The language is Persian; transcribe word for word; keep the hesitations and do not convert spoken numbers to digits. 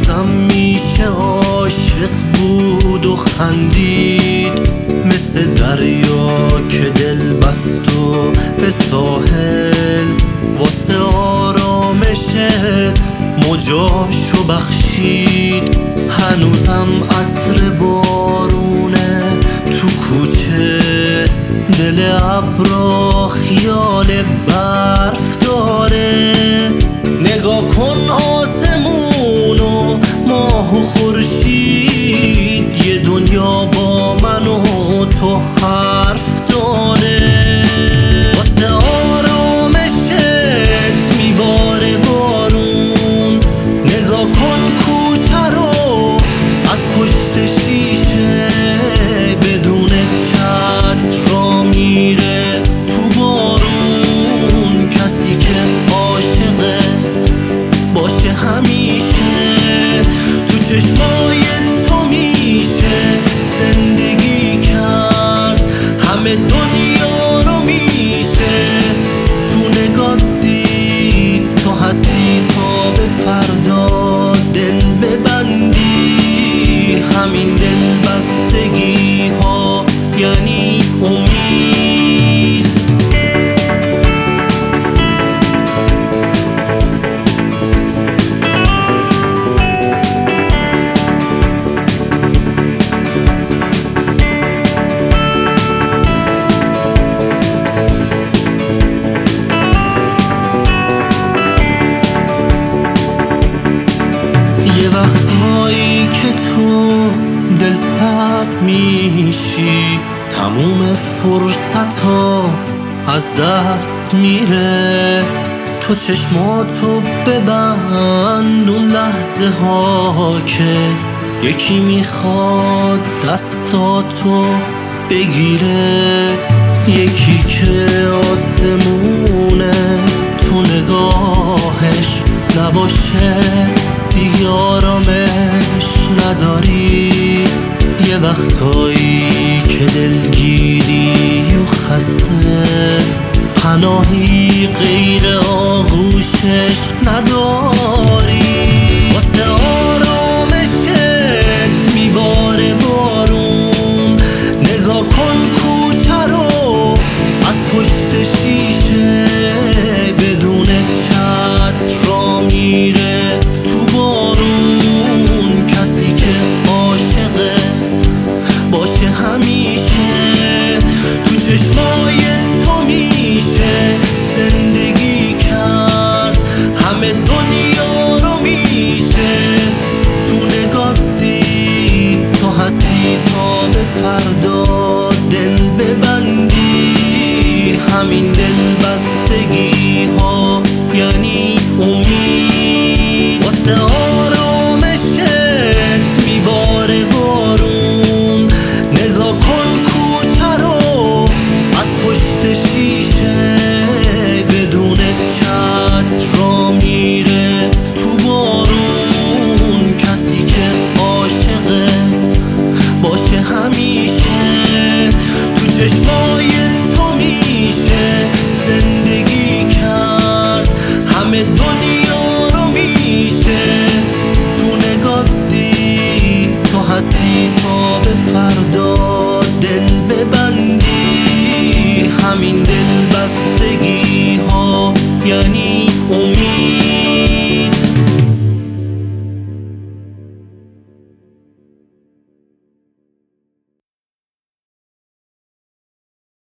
هنوزم میشه عاشق بود و خندید، مثل دریا که دل بست و به ساحل واسه آرامشت موجاشو بخشید. هنوزم عطر بارونه تو کوچه، دل ابرا خیال برف داره. نگاه کن آسمون و ماه و خورشید، یه دنیا با من و تو حرف داره. واسه آرامشت میباره بارون، نگاه کن کوچه رو از پشت شیشه، بدون چتر را میره تو بارون. کسی که عاشقت باشه همیشه، تو چشمای تو میشه زندگی کرد، همه دنیا رو میشه تو نگات دید. تو هستی تا به فردا دل ببندی، همین دل بستگی ها یعنی امید. یه وقتایی که تو دل سرد میشی، تموم فرصت ها از دست میره. تو چشماتو ببند اون لحظه ها که یکی میخواد دستاتو بگیره، یکی که آسمونه تو نگاهش نباشه دیگه آرامش نداری. یه وقتایی که دلگیری و خسته، پناهی غیر آغوشش نداری.